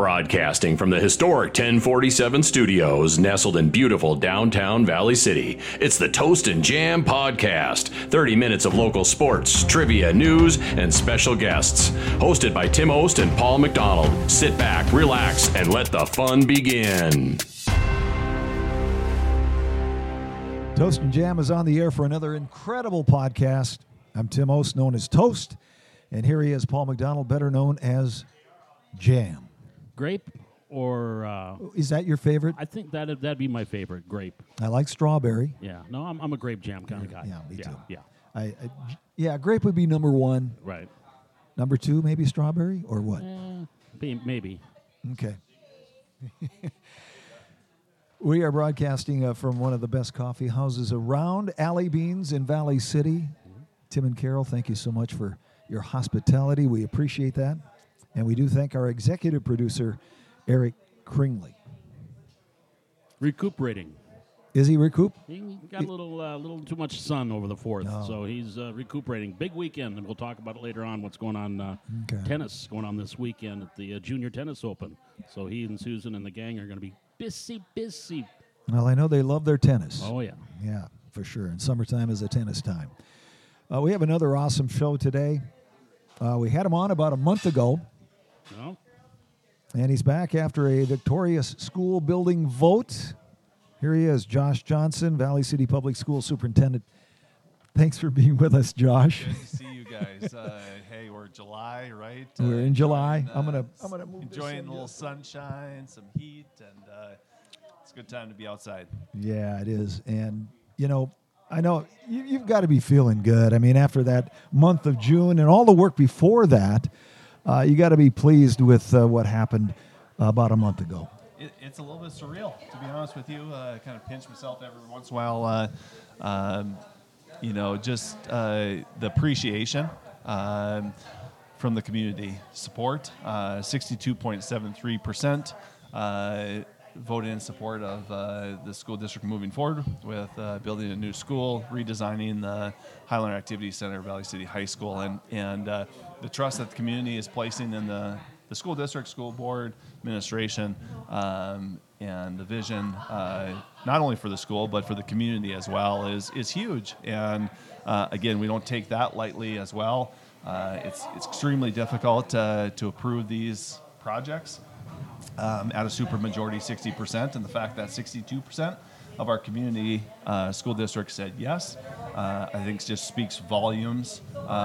Broadcasting from the historic 1047 studios, nestled in beautiful downtown Valley City, it's the Toast and Jam Podcast. 30 minutes of local sports, trivia, news, and special guests. Hosted by Tim Ost and Paul McDonald. Sit back, relax, and let the fun begin. Toast and Jam is on the air for another incredible podcast. I'm Tim Ost, known as Toast, and here he is, Paul McDonald, better known as Jam. Grape or... is that your favorite? I think that'd be my favorite, grape. I like strawberry. Yeah. No, I'm a grape jam kind of guy. Yeah, me too. Yeah. Grape would be number one. Right. Number two, maybe strawberry, or what? Maybe. Okay. We are broadcasting from one of the best coffee houses around, Alley Beans in Valley City. Tim and Carol, thank you so much for your hospitality. We appreciate that. And we do thank our executive producer, Eric Kringley. Recuperating. Is he recoup? He got a little too much sun over the 4th, so he's recuperating. Big weekend, and we'll talk about it later on, what's going on. Tennis going on this weekend at the Junior Tennis Open. So he and Susan and the gang are going to be busy. Well, I know they love their tennis. Oh, yeah. Yeah, for sure. And summertime is a tennis time. We have another awesome show today. We had him on about a month ago. No. And he's back after a victorious school building vote. Here he is, Josh Johnson, Valley City Public School Superintendent. Thanks for being with us, Josh. Good to see you guys. Hey, we're July, right? We're in July. I'm gonna move enjoying this a little sunshine, some heat, and it's a good time to be outside. Yeah, it is. And I know you've got to be feeling good. I mean, after that month of June and all the work before that, you got to be pleased with what happened about a month ago. It's a little bit surreal, to be honest with you. Kind of pinch myself every once in a while. Just the appreciation from the community support. 62.73% voted in support of the school district moving forward with building a new school, redesigning the Highlander Activity Center, Valley City High School, and the trust that the community is placing in the school district, school board, administration, and the vision, not only for the school, but for the community as well, is huge. And again, we don't take that lightly as well. It's extremely difficult to approve these projects at a supermajority 60%, and the fact that 62% of our community school district said yes, I think just speaks volumes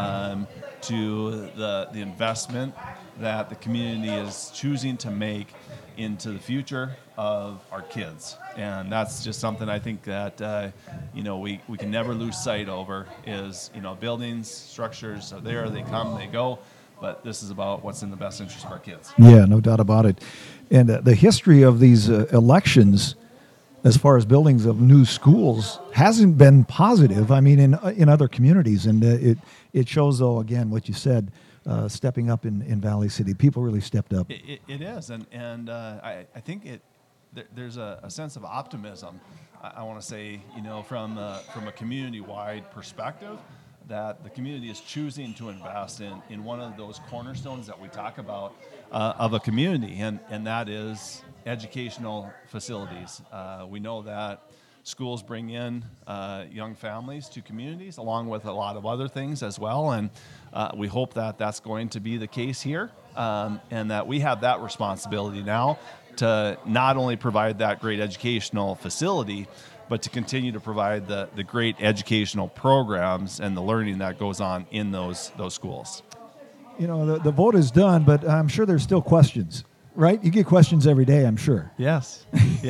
to the investment that the community is choosing to make into the future of our kids. And that's just something I think that we can never lose sight over is, buildings, structures are there, they come, they go, but this is about what's in the best interest of our kids. Yeah, no doubt about it. And the history of these elections, as far as buildings of new schools, hasn't been positive. I mean, in other communities, and it shows, though, again, what you said, stepping up in Valley City. People really stepped up. It is, and I think there's a sense of optimism. I want to say, from a community-wide perspective, that the community is choosing to invest in one of those cornerstones that we talk about of a community, and that is educational facilities. We know that schools bring in young families to communities, along with a lot of other things as well, and we hope that that's going to be the case here, and that we have that responsibility now to not only provide that great educational facility, but to continue to provide the great educational programs and the learning that goes on in those schools. The vote is done, but I'm sure there's still questions, right? You get questions every day, I'm sure. Yes.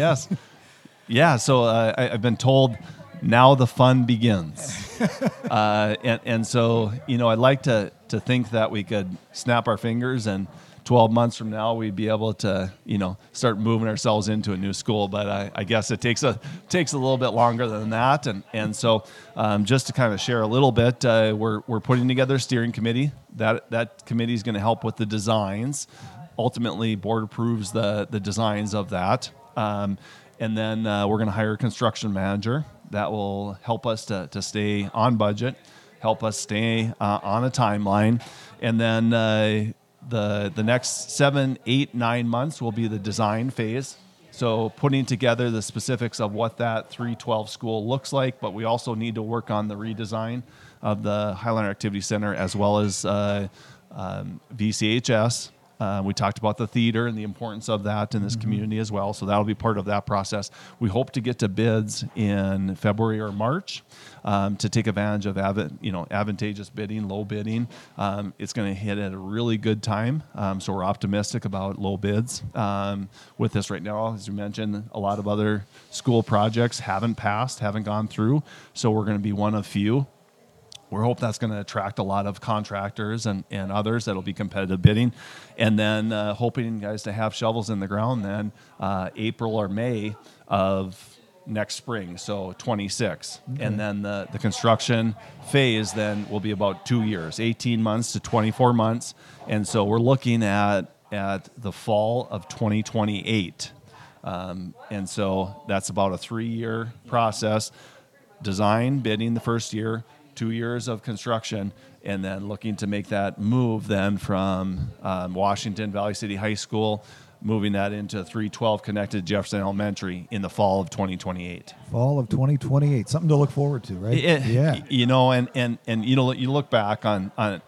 Yeah, so I've been told now the fun begins. And so, I'd like to think that we could snap our fingers and 12 months from now, we'd be able to, start moving ourselves into a new school. But I guess it takes a little bit longer than that. And so just to kind of share a little bit, we're putting together a steering committee. That committee is going to help with the designs. Ultimately, board approves the designs of that. And then we're going to hire a construction manager that will help us to stay on budget, help us stay on a timeline. And then the next 7, 8, 9 months will be the design phase. So putting together the specifics of what that 312 school looks like, but we also need to work on the redesign of the Highlander Activity Center as well as VCHS. We talked about the theater and the importance of that in this community as well. So that'll be part of that process. We hope to get to bids in February or March to take advantage of advantageous bidding, low bidding. It's going to hit at a really good time. So we're optimistic about low bids with this right now. As you mentioned, a lot of other school projects haven't passed, haven't gone through. So we're going to be one of few. We hope that's going to attract a lot of contractors and others that'll be competitive bidding. And then hoping guys to have shovels in the ground then April or May of next spring, so 26. Okay. And then the construction phase then will be about 2 years, 18 months to 24 months. And so we're looking at the fall of 2028. And so that's about a 3-year process. Design, bidding the first year, 2 years of construction, and then looking to make that move then from Washington Valley City High School, moving that into 312 connected Jefferson Elementary in the fall of 2028. Fall of 2028, something to look forward to, right? Yeah. And you look back on our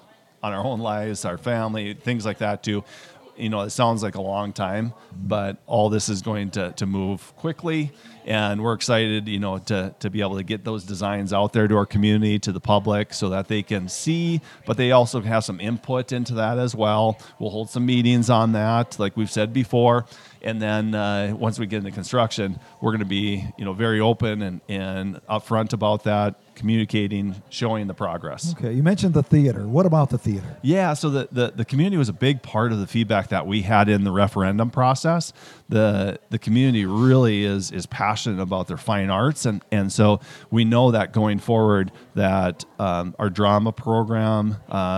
own lives, our family, things like that too. It sounds like a long time, but all this is going to move quickly, and we're excited, to be able to get those designs out there to our community, to the public, so that they can see, but they also have some input into that as well. We'll hold some meetings on that, like we've said before, and then once we get into construction, we're going to be, very open and upfront about that, communicating, showing the progress. Okay, you mentioned the theater. What about the theater? Yeah, so the community was a big part of the feedback that we had in the referendum process. The community really is passionate about their fine arts, and so we know that going forward that our drama program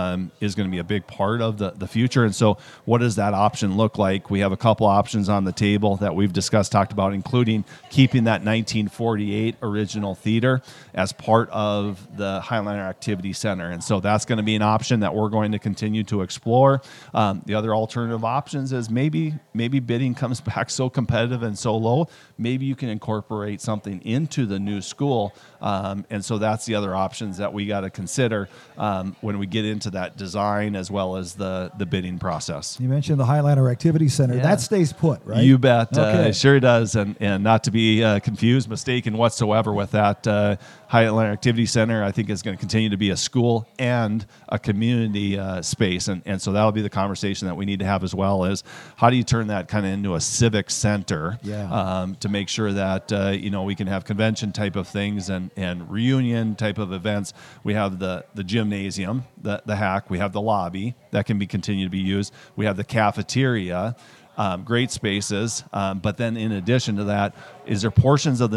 is going to be a big part of the future. And so what does that option look like? We have a couple options on the table that we've talked about, including keeping that 1948 original theater as part of the Highlander Activity Center. And so that's going to be an option that we're going to continue to explore. The other alternative options is maybe bidding comes back so competitive and so low, maybe you can incorporate something into the new school. And so that's the other options that we got to consider when we get into that design as well as the bidding process. You mentioned the Highlander Activity Center. Yeah. That stays put, right? You bet. Okay. It sure does. And not to be confused, mistaken whatsoever with that Highlander Activity Center, I think is going to continue to be a school and a community space. And so that'll be the conversation that we need to have as well, is how do you turn that kind of into a civic center to make sure that, we can have convention type of things and reunion type of events. We have the gymnasium, the hack. We have the lobby that can be continued to be used. We have the cafeteria. Great spaces, but then in addition to that, is there portions of the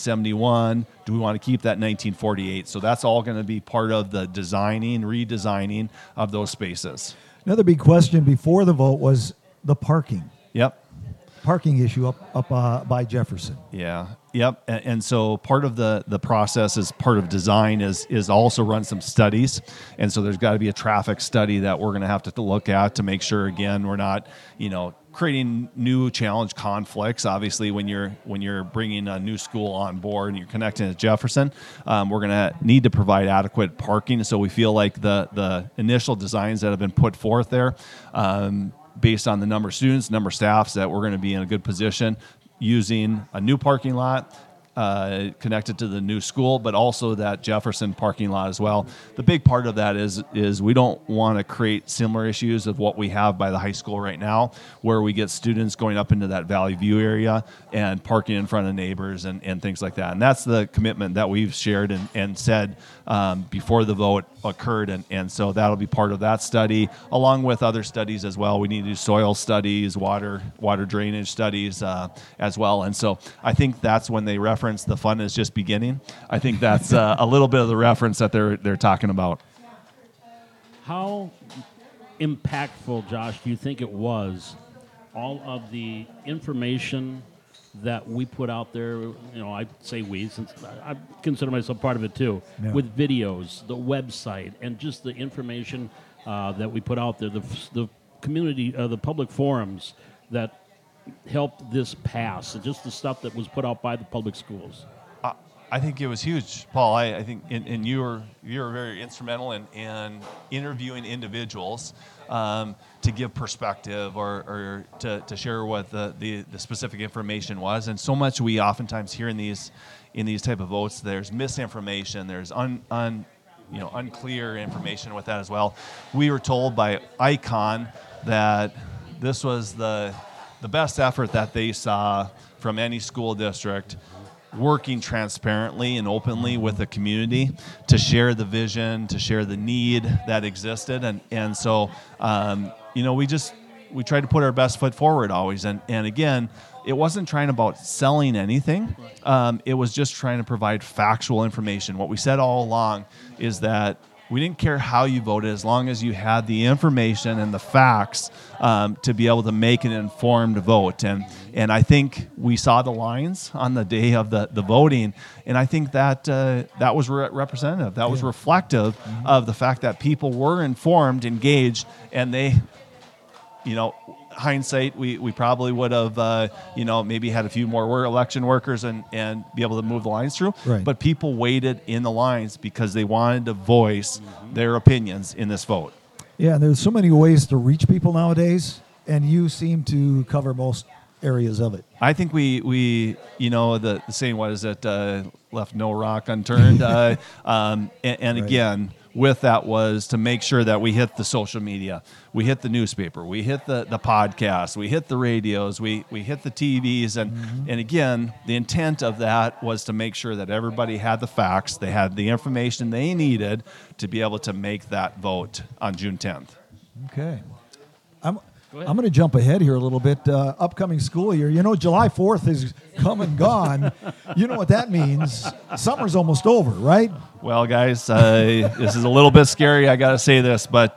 1971? Do we want to keep that 1948? So that's all going to be part of the redesigning of those spaces. Another big question before the vote was the parking. Yep. Parking issue up by Jefferson. Yeah. Yep. And so part of the process as part of design is also run some studies. And so there's got to be a traffic study that we're going to have to look at to make sure, again, we're not, creating new challenge conflicts. Obviously, when you're bringing a new school on board and you're connecting to Jefferson, we're going to need to provide adequate parking. So we feel like the initial designs that have been put forth there, based on the number of students, number of staffs, that we're going to be in a good position using a new parking lot connected to the new school, but also that Jefferson parking lot as well. The big part of that is we don't want to create similar issues of what we have by the high school right now, where we get students going up into that Valley View area and parking in front of neighbors and things like that. And that's the commitment that we've shared and said before the vote occurred. And so that'll be part of that study, along with other studies as well. We need to do soil studies, water drainage studies as well. And so I think that's when they reference the fun is just beginning. I think that's a little bit of the reference that they're talking about. How impactful, Josh, do you think it was, all of the information that we put out there? I say we, since I consider myself part of it too, with videos, the website, and just the information that we put out there, the community, the public forums that helped this pass, and just the stuff that was put out by the public schools? I think it was huge, Paul. I think, and you were very instrumental in interviewing individuals to give perspective or to share what the specific information was. And so much we oftentimes hear in these type of votes, there's misinformation, there's unclear information with that as well. We were told by ICON that this was the best effort that they saw from any school district, working transparently and openly with the community to share the vision, to share the need that existed. And so, we tried to put our best foot forward always. And again, it wasn't trying about selling anything. It was just trying to provide factual information. What we said all along is that we didn't care how you voted as long as you had the information and the facts to be able to make an informed vote. And I think we saw the lines on the day of the voting, and I think that that was representative. That was reflective of the fact that people were informed, engaged, and they, hindsight, we probably would have, maybe had a few more election workers and be able to move the lines through. Right. But people waited in the lines because they wanted to voice their opinions in this vote. Yeah, there's so many ways to reach people nowadays, and you seem to cover most areas of it. I think we the saying, what is it, left no rock unturned. And right. Again, with that was to make sure that we hit the social media, we hit the newspaper, we hit the podcast, we hit the radios, we hit the TVs, and again, the intent of that was to make sure that everybody had the facts, they had the information they needed to be able to make that vote on June 10th. Okay. I'm going to jump ahead here a little bit. Upcoming school year, July 4th is come and gone. You know what that means. Summer's almost over, right? Well, guys, this is a little bit scary. I got to say this, but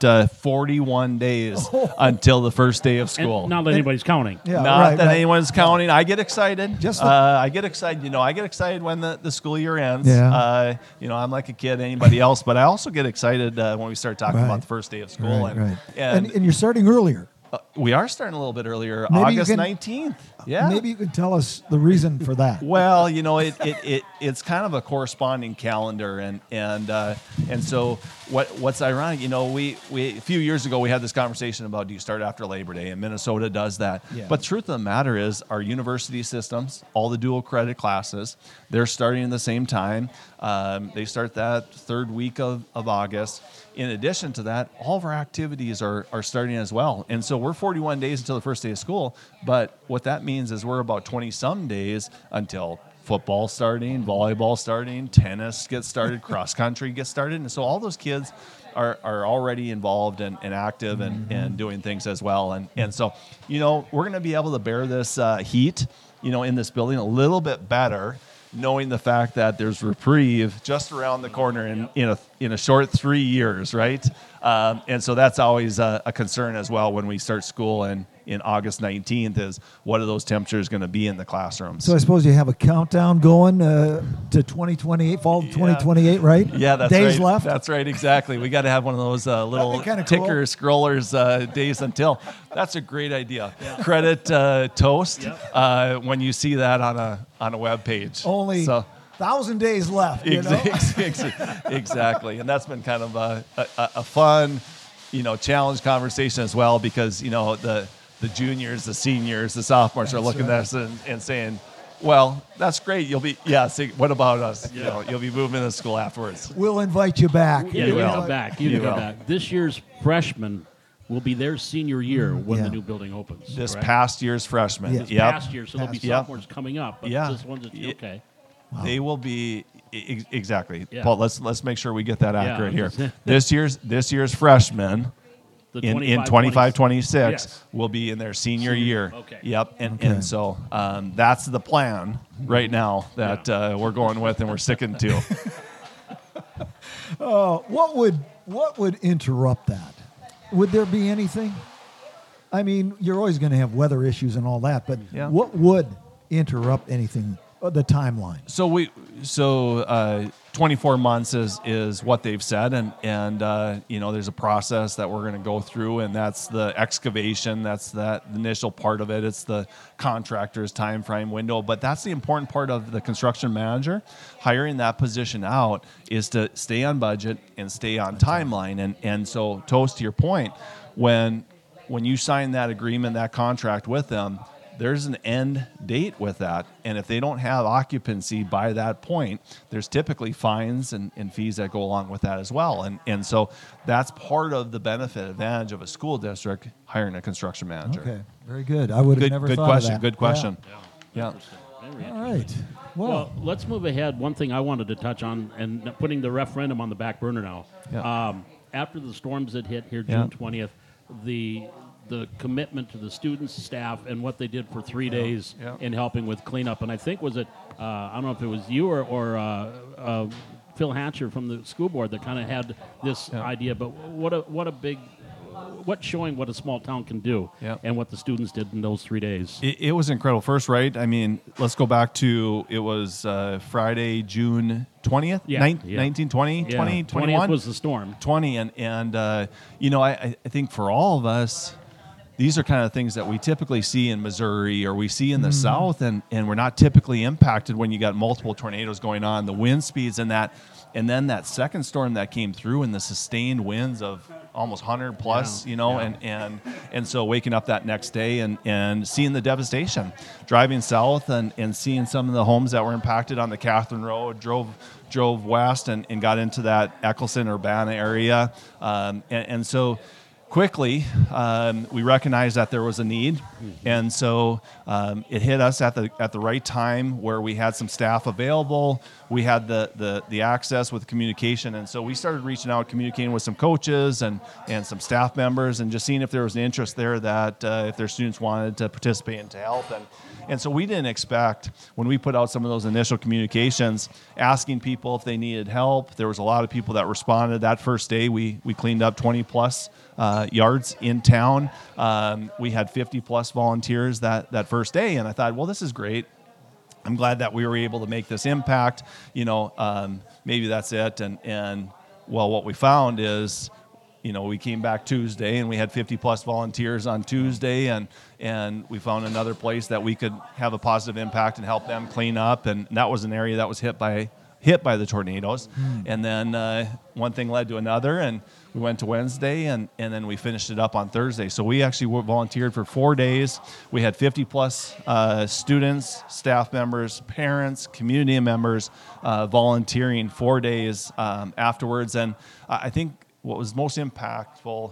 41 days until the first day of school. And not that anybody's counting. Yeah, not that anyone's counting. I get excited. I get excited. I get excited when the school year ends. Yeah. I'm like a kid, anybody else, but I also get excited when we start talking about the first day of school. Right. And you're starting earlier. We are starting a little bit earlier, Maybe August 19th. Yeah. Maybe you could tell us the reason for that. Well, it's kind of a corresponding calendar, and so what's ironic, we a few years ago we had this conversation about, do you start after Labor Day, and Minnesota does that. Yeah. But truth of the matter is, our university systems, all the dual credit classes, they're starting at the same time. They start that third week of August. In addition to that, all of our activities are starting as well. And so we're 41 days until the first day of school, but what that means is we're about 20-some days until football starting, volleyball starting, tennis gets started, cross country gets started. And so all those kids are already involved and active and doing things as well. And so, we're going to be able to bear this heat, in this building a little bit better, knowing the fact that there's reprieve just around the corner in a short 3 years, right? And so that's always a concern as well when we start school in August 19th is, what are those temperatures going to be in the classrooms? So I suppose you have a countdown going to 2028, fall of 2028, right? Yeah, that's days right. left. That's right, exactly. We got to have one of those little ticker scrollers days until. That's a great idea. Yeah. Credit toast when you see that on a web page. Only 1,000 days left. Exactly, and that's been kind of a fun, challenge conversation as well, because the juniors, the seniors, the sophomores are looking at us and saying, well, that's great. You'll be, what about us? Yeah. You'll be moving to school afterwards. We'll invite you back. Yeah, you come back. You come back. This year's freshmen will be their senior year when the new building opens. This correct? past year's freshmen. Yes. Past year, so there'll be sophomores coming up. But this one's okay. Wow. They will be exactly. Yeah. Paul, let's make sure we get that accurate here. This year's freshmen in 25-26 will be in their senior year. Okay. Yep. And so that's the plan right now that we're going with and we're sticking to. What would interrupt that? Would there be anything? I mean, you're always going to have weather issues and all that, but what would interrupt anything? The timeline. So 24 months is what they've said, and there's a process that we're going to go through, and that's the excavation, that's that initial part of it. It's the contractor's time frame window, but that's the important part of the construction manager. Hiring that position out is to stay on budget and stay on timeline, and so Toast, to your point, when you sign that agreement, that contract with them, there's an end date with that. And if they don't have occupancy by that point, there's typically fines and fees that go along with that as well. And so that's part of the benefit advantage of a school district hiring a construction manager. Okay, very good. I would have never thought of that. Good question. Yeah. All right. Well, let's move ahead. One thing I wanted to touch on, and putting the referendum on the back burner now. Yeah. After the storms that hit here June 20th, the commitment to the students, staff, and what they did for 3 days in helping with cleanup. And I think, was it, I don't know if it was you or Phil Hatcher from the school board that kind of had this idea, but what's showing what a small town can do and what the students did in those 3 days. It was incredible. First, right? I mean, let's go back to, it was Friday, June 20th, 19, 20, 20, 21? 20th was the storm. 20, and I think for all of us, these are kind of things that we typically see in Missouri or we see in the South, and we're not typically impacted when you got multiple tornadoes going on, the wind speeds and that. And then that second storm that came through and the sustained winds of almost 100 plus, and so waking up that next day and seeing the devastation, driving south and seeing some of the homes that were impacted on the Catherine Road, drove west and got into that Eccleston, Urbana area. And so quickly, we recognized that there was a need, and so it hit us at the right time where we had some staff available. We had the access with communication, and so we started reaching out, communicating with some coaches and some staff members, and just seeing if there was an interest there that if their students wanted to participate and to help. And so we didn't expect, when we put out some of those initial communications, asking people if they needed help. There was a lot of people that responded. That first day, we cleaned up 20 plus yards in town. We had 50 plus volunteers that first day, and I thought, well, this is great. I'm glad that we were able to make this impact. Maybe that's it. And what we found is, we came back Tuesday and we had 50 plus volunteers on Tuesday, and we found another place that we could have a positive impact and help them clean up. And that was an area that was hit by the tornadoes. And then one thing led to another, and we went to Wednesday, and then we finished it up on Thursday. So we actually volunteered for 4 days. We had 50 plus students, staff members, parents, community members volunteering 4 days afterwards. And I think what was most impactful,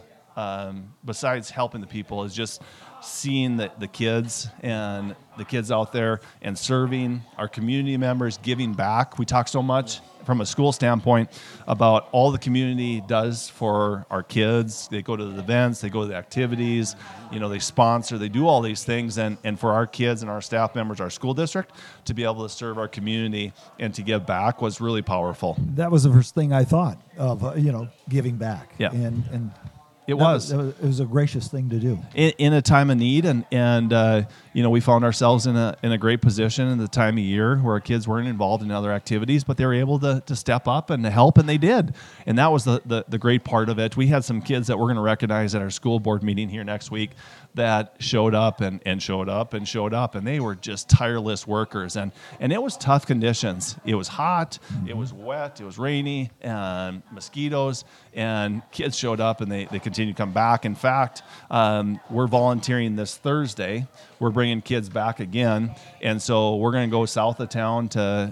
besides helping the people, is just seeing the kids and the kids out there and serving our community members, giving back. We talk so much from a school standpoint about all the community does for our kids. They go to the events, they go to the activities, they sponsor, they do all these things. And for our kids and our staff members, our school district, to be able to serve our community and to give back was really powerful. That was the first thing I thought of, giving back. Yeah. And it was a gracious thing to do in a time of need, and we found ourselves in a great position in the time of year where our kids weren't involved in other activities, but they were able to step up and to help, and they did, and that was the great part of it. We had some kids that we're going to recognize at our school board meeting here next week that showed up and showed up and showed up, and they were just tireless workers, and it was tough conditions. It was hot, it was wet, it was rainy, and mosquitoes, and kids showed up and they continue to come back. In fact, we're volunteering this Thursday. We're bringing kids back again, and so we're going to go south of town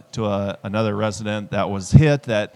to another resident that was hit that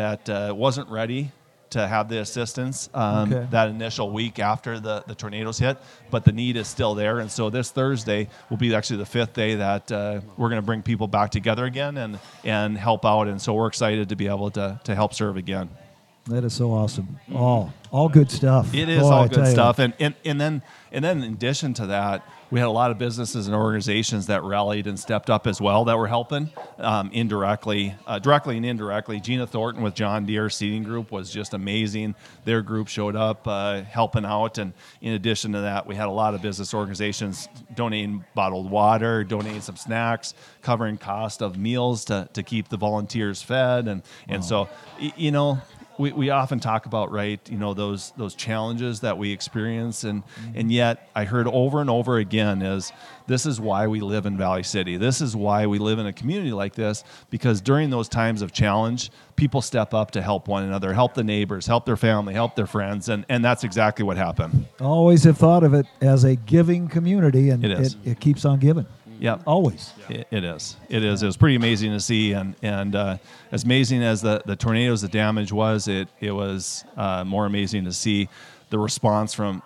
wasn't ready to have the assistance that initial week after the tornadoes hit, but the need is still there. And so this Thursday will be actually the fifth day that we're going to bring people back together again and help out. And so we're excited to be able to help serve again. That is so awesome. All good stuff. It is all good stuff. And then in addition to that, we had a lot of businesses and organizations that rallied and stepped up as well that were helping directly and indirectly. Gina Thornton with John Deere Seeding Group was just amazing. Their group showed up helping out, and in addition to that, we had a lot of business organizations donating bottled water, donating some snacks, covering cost of meals to keep the volunteers fed, and so we often talk about, right, those challenges that we experience, and yet I heard over and over again this is why we live in Valley City. This is why we live in a community like this, because during those times of challenge, people step up to help one another, help the neighbors, help their family, help their friends, and that's exactly what happened. Always have thought of it as a giving community, and it keeps on giving. Yeah, always. It is. It was pretty amazing to see, and as amazing as the tornadoes, the damage was, it was more amazing to see the response from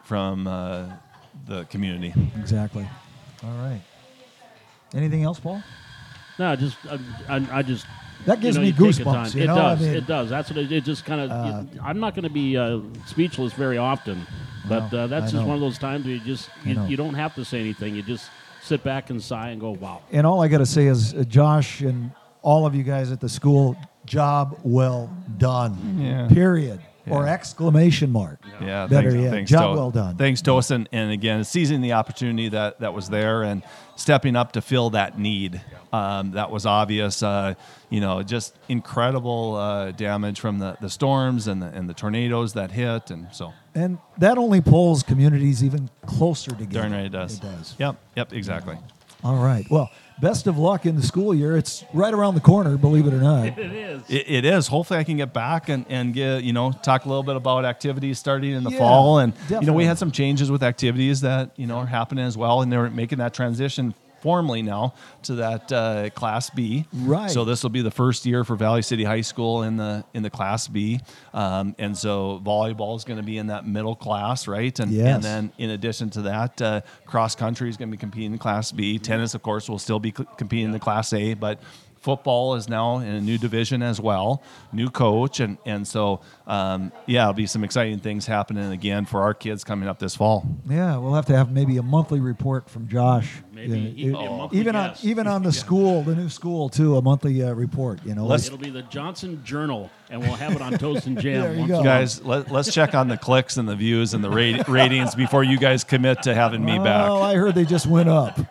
the community. Exactly. All right. Anything else, Paul? No, I just. That gives me goosebumps. It does. It does. That's what it just kind of. I'm not going to be speechless very often, but that's just one of those times where you don't have to say anything. You just sit back and sigh and go, wow. And all I got to say is, Josh and all of you guys at the school, job well done. Yeah. Period. Yeah. Or exclamation mark. Yeah. Better yet. Thanks, job well done. Thanks, Tos, and again, seizing the opportunity that was there and stepping up to fill that need. That was obvious. Just incredible damage from the storms and the tornadoes that hit, and so. And that only pulls communities even closer together. Darn right it does. It does. Yep, exactly. All right. Well, best of luck in the school year. It's right around the corner, believe it or not. It is. It is. Hopefully I can get back and get, talk a little bit about activities starting in the fall. And, definitely. We had some changes with activities that, are happening as well. And they're making that transition formally now to that Class B. Right. So this will be the first year for Valley City High School in the Class B. And so volleyball is going to be in that middle class, right? And then in addition to that, cross country is going to be competing in Class B. Tennis, of course, will still be competing in the Class A, but football is now in a new division as well, new coach, and so it'll be some exciting things happening again for our kids coming up this fall. Yeah, we'll have to have maybe a monthly report from Josh. Maybe even on the school, the new school too, a monthly report. It'll be the Johnson Journal, and we'll have it on Toast and Jam. There you go. Guys, let's check on the clicks and the views and the ratings before you guys commit to having me back. Oh, I heard they just went up.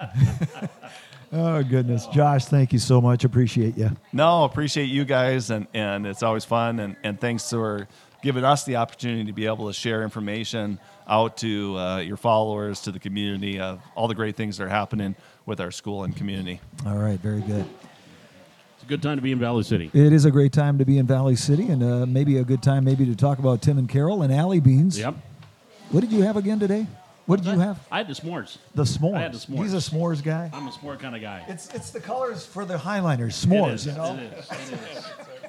Oh, goodness. Josh, thank you so much. Appreciate you. No, appreciate you guys, and it's always fun, and thanks for giving us the opportunity to be able to share information out to your followers, to the community, of all the great things that are happening with our school and community. All right, very good. It's a good time to be in Valley City. It is a great time to be in Valley City, and maybe a good time to talk about Tim and Carol and Alley Beans. Yep. What did you have again today? What did you have? I had the s'mores. The s'mores. I had the s'mores. He's a s'mores guy. I'm a s'more kind of guy. It's the colors for the Highliners. S'mores, It is.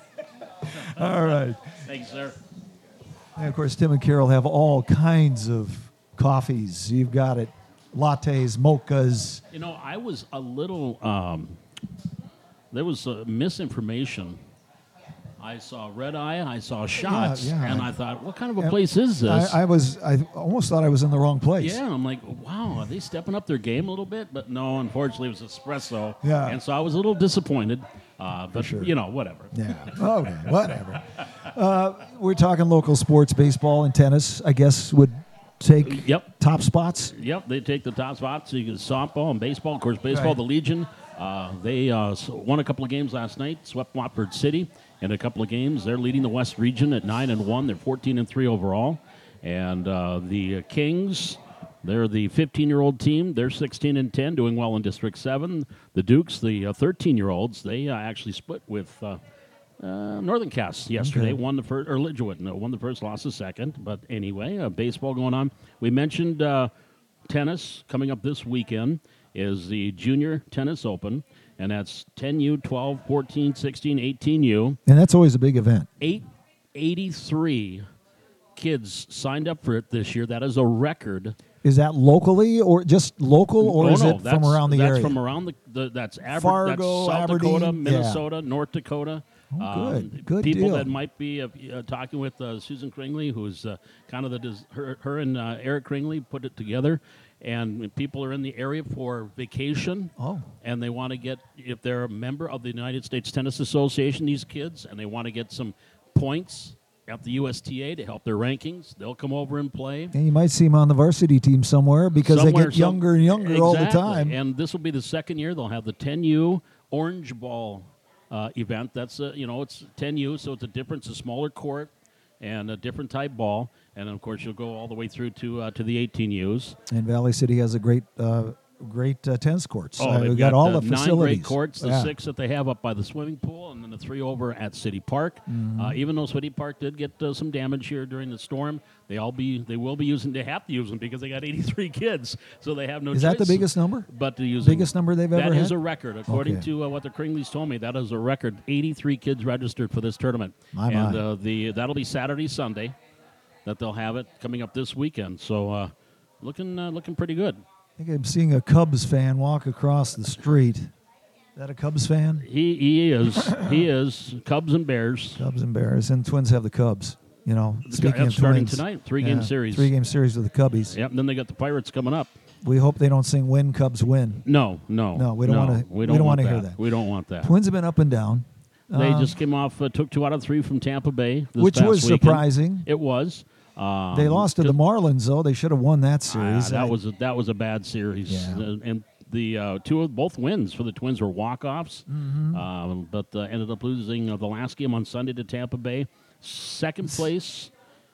All right. Thanks, sir. And of course, Tim and Carol have all kinds of coffees. You've got it, lattes, mochas. I was a little. There was misinformation. I saw Red Eye, I saw Shots, and I thought, what kind of a place is this? I almost thought I was in the wrong place. Yeah, I'm like, wow, are they stepping up their game a little bit? But no, unfortunately, it was espresso. Yeah. And so I was a little disappointed, but, sure. Whatever. Yeah, okay, whatever. We're talking local sports, baseball and tennis, I guess, would take top spots. Yep, they take the top spots. So you get softball and baseball. Of course, baseball, the Legion, they won a couple of games last night, swept Watford City. In a couple of games, they're leading the West Region at 9-1. They're 14-3 overall. And the Kings, they're the 15-year-old team. They're 16-10, doing well in District 7. The Dukes, the 13-year-olds, they actually split with Northern Cass yesterday. Won the first, or Lidgewood, won the first, lost the second. But anyway, baseball going on. We mentioned tennis coming up this weekend is the Junior Tennis Open. And that's 10U, 12, 14, 16, 18U. And that's always a big event. 883 kids signed up for it this year. That is a record. Is that locally or just local, or is it from around the area? That's from around that's Fargo, that's South Aberdeen, Dakota, Minnesota, North Dakota. Oh, good people deal. that might be talking with Susan Kringley, who's kind of her and Eric Kringley put it together. And people are in the area for vacation. Oh. And they want to get, if they're a member of the United States Tennis Association, these kids, and they want to get some points at the USTA to help their rankings, they'll come over and play. And you might see them on the varsity team somewhere because they get younger and younger all the time. And this will be the second year. They'll have the 10U Orange Ball event. That's, it's 10U, so it's a smaller court and a different type ball. And, of course, you'll go all the way through to the 18Us. And Valley City has a great tennis courts. They've got all the 9 facilities. great courts, the 6 that they have up by the swimming pool, and then the 3 over at City Park. Even though City Park did get some damage here during the storm, they have to use them because they got 83 kids, so they have no choice. Is that the biggest number? But biggest number they've ever had? That is a record. According to what the Kringleys told me, that is a record. 83 kids registered for this tournament. That'll be Saturday, Sunday, that they'll have it coming up this weekend. So looking pretty good. I think I'm seeing a Cubs fan walk across the street. Is that a Cubs fan? He is. He is. Cubs and Bears. Cubs and Bears. And Twins have the Cubs. Speaking of starting Twins. tonight, 3-game series. 3-game series with the Cubbies. Yep, and then they got the Pirates coming up. We hope they don't sing "Win Cubs Win." No, we don't want to. We don't want to hear that. We don't want that. Twins have been up and down. They just came off, took 2 out of 3 from Tampa Bay, which was weekend. surprising. It was. They lost to the Marlins, though. They should have won that series. That was a bad series. Yeah. And the both wins for the Twins were walk-offs, but ended up losing the last game on Sunday to Tampa Bay. Second place,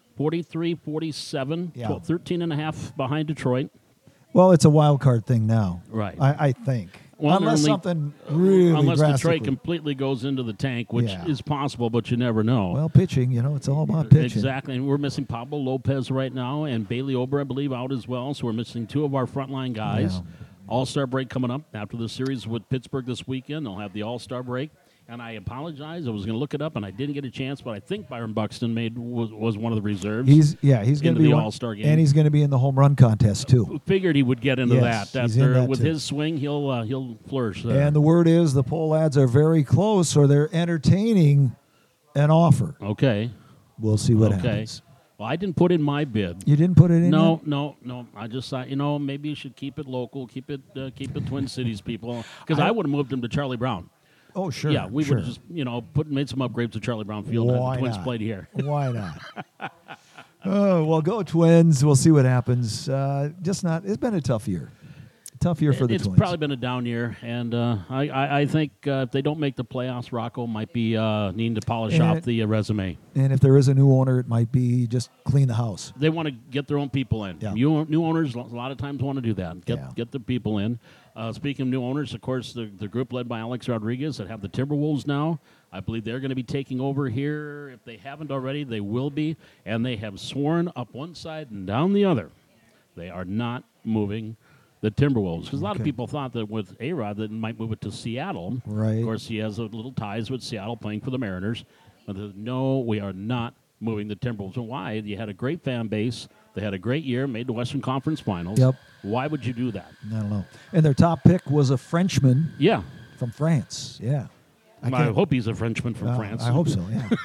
43-47, 13 and a half behind Detroit. Well, it's a wild card thing now. Right. I think. Well, unless something really unless drastically. Detroit completely goes into the tank, which is possible, but you never know. Well, pitching, it's all about pitching. Exactly, and we're missing Pablo Lopez right now, and Bailey Ober, I believe, out as well. So we're missing 2 of our frontline guys. Yeah. All-Star break coming up after the series with Pittsburgh this weekend. They'll have the All-Star break. And I apologize. I was going to look it up, and I didn't get a chance. But I think Byron Buxton was one of the reserves. He's going to be the All-Star game, and he's going to be in the home run contest too. Figured he would get into that. With too. His swing, he'll flourish there. And the word is the poll ads are very close, or they're entertaining an offer. Okay, we'll see what happens. Well, I didn't put in my bid. You didn't put it in? No. I just thought, maybe you should keep it local, keep it Twin Cities people, because I would have moved him to Charlie Brown. Oh, sure. Yeah, we would have just, made some upgrades to Charlie Brown Field and the Twins played here. Why not? Well, go Twins. We'll see what happens. It's been a tough year. Tough year for the Twins. It's probably been a down year, and I think if they don't make the playoffs, Rocco might be needing to polish off the resume. And if there is a new owner, it might be just clean the house. They want to get their own people in. Yeah. New owners a lot of times want to do that. Get the people in. Speaking of new owners, of course, the group led by Alex Rodriguez that have the Timberwolves now. I believe they're going to be taking over here. If they haven't already, they will be. And they have sworn up one side and down the other. They are not moving the Timberwolves. Because a lot of people thought that with A-Rod that might move it to Seattle. Right. Of course, he has a little ties with Seattle playing for the Mariners. But no, we are not moving the Timberwolves. And why? You had a great fan base. They had a great year, made the Western Conference Finals. Yep. Why would you do that? I don't know. And their top pick was a Frenchman. Yeah. From France. Yeah. I hope he's a Frenchman from France. I hope so,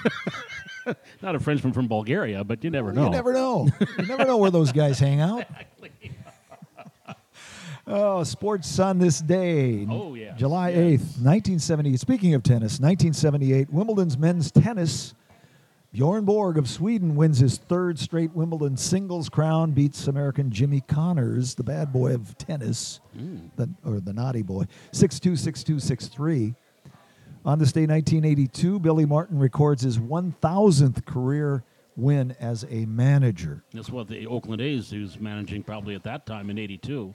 yeah. Not a Frenchman from Bulgaria, but you never know. You never know. You never know where those guys hang out. Exactly. Sports Sun this day. Oh, yeah. July 8th, 1978. Speaking of tennis, 1978, Wimbledon's men's tennis. Bjorn Borg of Sweden wins his 3rd straight Wimbledon singles crown, beats American Jimmy Connors, the bad boy of tennis, the naughty boy, 6-2, 6-2, 6-3. On this day, 1982, Billy Martin records his 1,000th career win as a manager. That's what the Oakland A's, he was managing probably at that time in 82.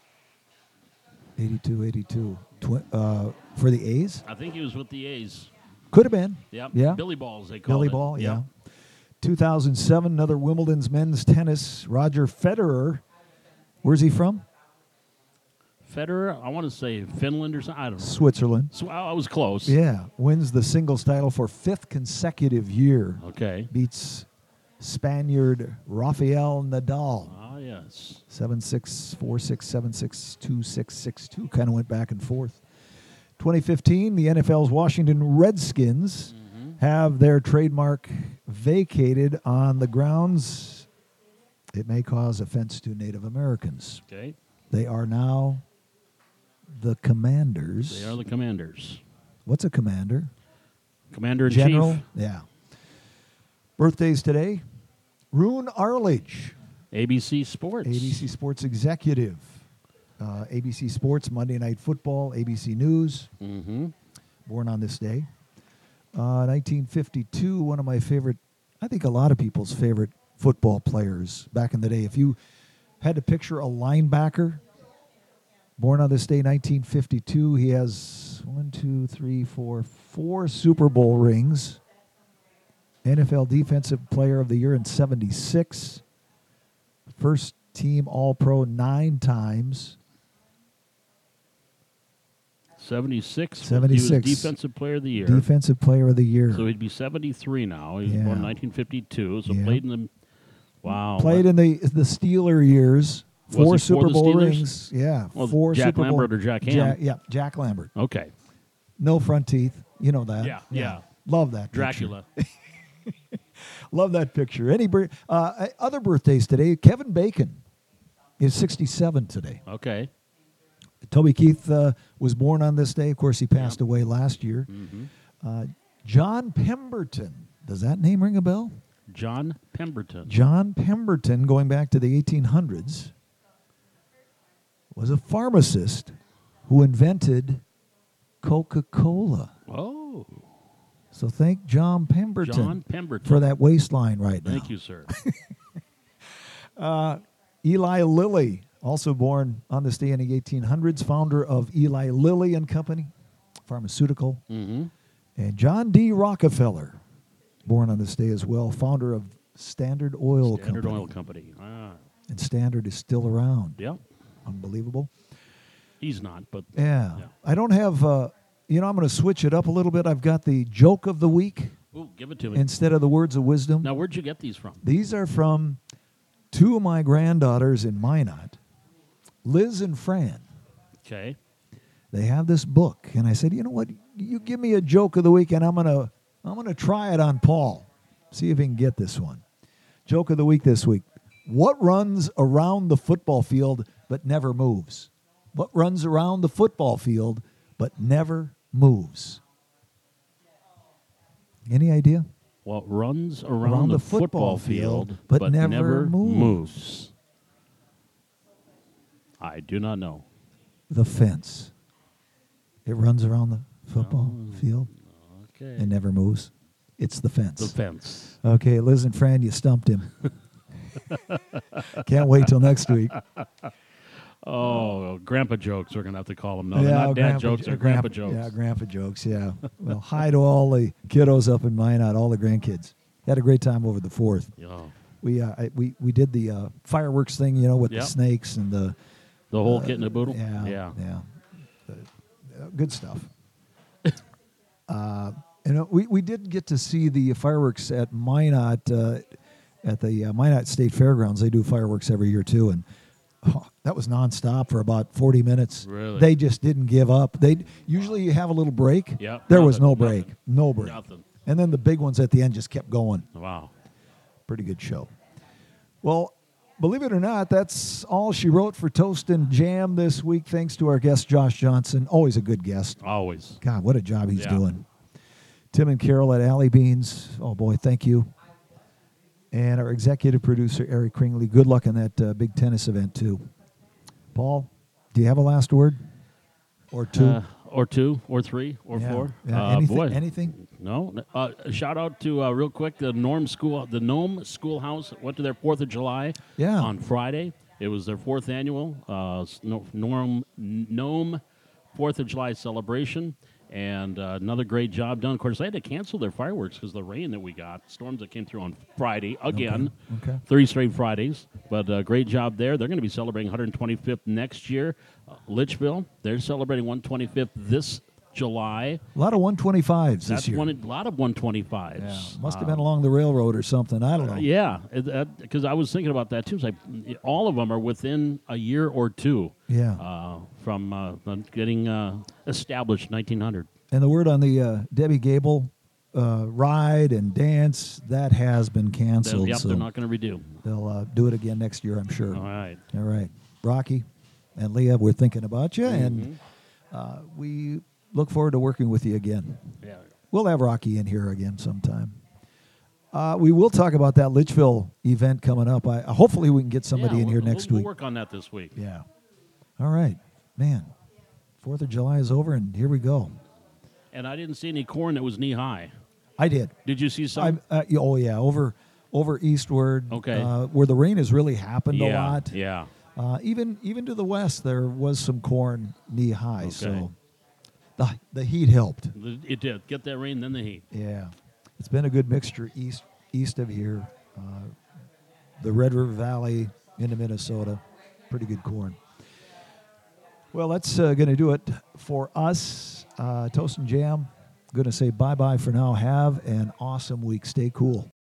82. For the A's? I think he was with the A's. Could have been. Yep. Yeah. Billy Balls, they call it. Billy Ball, yeah. 2007, another Wimbledon's men's tennis. Roger Federer. Where's he from? Federer, I want to say Finland or something. I don't know. Switzerland. So I was close. Yeah. Wins the singles title for 5th consecutive year. Okay. Beats Spaniard Rafael Nadal. Ah, yes. 7-6, 4-6, 7-6, 2-6, 6-2. Kind of went back and forth. 2015, the NFL's Washington Redskins have their trademark vacated on the grounds It may cause offense to Native Americans. Okay. They are now the commanders. They are the Commanders. What's a commander? Commander-in-Chief. General? Yeah. Birthdays today. Roone Arledge, ABC Sports. ABC Sports executive. ABC Sports, Monday Night Football, ABC News. Mm-hmm. Born on this day. 1952, one of my favorite, I think a lot of people's favorite football players back in the day. If you had to picture a linebacker, born on this day, 1952, he has 4 Super Bowl rings. NFL Defensive Player of the Year in 76. First team All-Pro 9 times. 76. 76. He was Defensive Player of the Year. Defensive Player of the Year. So he'd be 73 now. He was Yeah. born in 1952. So Yeah. played in the Played in the Steeler years. Was 4 he for Super the Bowl Steelers? rings. Yeah. Well, 4 Jack Super Bowl. Lambert or Jack Ham? Jack Lambert. Okay. No front teeth. You know that. Yeah. Love that picture. Dracula. Love that picture. Other birthdays today. Kevin Bacon is 67 today. Okay. Toby Keith was born on this day. Of course, he passed away last year. Mm-hmm. John Pemberton. Does that name ring a bell? John Pemberton. John Pemberton, going back to the 1800s, was a pharmacist who invented Coca-Cola. Oh. So thank John Pemberton, John Pemberton. for that waistline right now. Thank you, sir. Eli Lilly, also born on this day in the 1800s, founder of Eli Lilly and Company, pharmaceutical. Mm-hmm. And John D. Rockefeller, born on this day as well, founder of Standard Oil Standard Company. Oil Company. Ah. And Standard is still around. Yeah. Unbelievable. He's not, but Yeah. Yeah. I don't have, I'm going to switch it up a little bit. I've got the joke of the week ooh, give it to me. instead of the words of wisdom. Now, where'd you get these from? These are from 2 of my granddaughters in Minot, Liz and Fran. Okay. They have this book, and I said, you know what? You give me a joke of the week, and I'm gonna try it on Paul. See if he can get this one. Joke of the week this week. What runs around the football field but never moves? What runs around the football field but never moves? Any idea? What runs around the football field but never moves? I do not know. The fence. It runs around the football field Okay. and never moves. It's the fence. The fence. Okay, Liz and Fran, you stumped him. Can't wait till next week. Oh, grandpa jokes, we're going to have to call them. No, they're not dad jokes, they're grandpa jokes. Yeah, grandpa jokes, yeah. Well, hi to all the kiddos up in Minot, all the grandkids. Had a great time over the 4th. Yeah. We did the fireworks thing, with Yep. the snakes and the whole kit and the boodle? Yeah. Good stuff. We did get to see the fireworks at Minot, at the Minot State Fairgrounds. They do fireworks every year too, and that was nonstop for about 40 minutes. Really? They just didn't give up. Usually you have a little break. Yeah, There was no nothing, break. No break. Nothing. And then the big ones at the end just kept going. Wow. Pretty good show. Well, believe it or not, that's all she wrote for Toast and Jam this week. Thanks to our guest, Josh Johnson. Always a good guest. Always. God, what a job he's Yeah. doing. Tim and Carol at Alley Beans. Oh, boy, thank you. And our executive producer, Eric Kringley. Good luck in that big tennis event, too. Paul, do you have a last word? Or two? Or 2, or 3, or Yeah. 4. Yeah. Anything? No. Shout out to real quick the Nome Schoolhouse went to their 4th of July Yeah. on Friday. It was their 4th annual Nome 4th of July celebration, and another great job done. Of course, they had to cancel their fireworks because of the rain that we got, storms that came through on Friday again. Okay. 3 straight Fridays, but great job there. They're going to be celebrating 125th next year. Litchfield, they're celebrating 125th this July. A lot of 125s That's this year. a lot of 125s. Yeah. Must have been along the railroad or something. I don't know. Yeah, because I was thinking about that too. It's like all of them are within a year or two. Yeah. From getting established 1900. And the word on the Debbie Gable ride and dance, that has been canceled. Yep, so they're not going to redo. they'll do it again next year, I'm sure. All right. All right. Rocky and Leah, we're thinking about you, and we look forward to working with you again. Yeah. We'll have Rocky in here again sometime. We will talk about that Litchfield event coming up. Hopefully we can get somebody in here next we'll week. We'll work on that this week. Yeah. All right. Man, 4th of July is over, and here we go. And I didn't see any corn that was knee high. I did. Did you see some? Oh, yeah, over eastward. Okay. Where the rain has really happened a lot. Yeah. Even to the west, there was some corn knee high. Okay. So the heat helped. It did. Get that rain, then the heat. Yeah. It's been a good mixture east of here. The Red River Valley into Minnesota. Pretty good corn. Well, that's going to do it for us. Toast and Jam. Going to say bye-bye for now. Have an awesome week. Stay cool.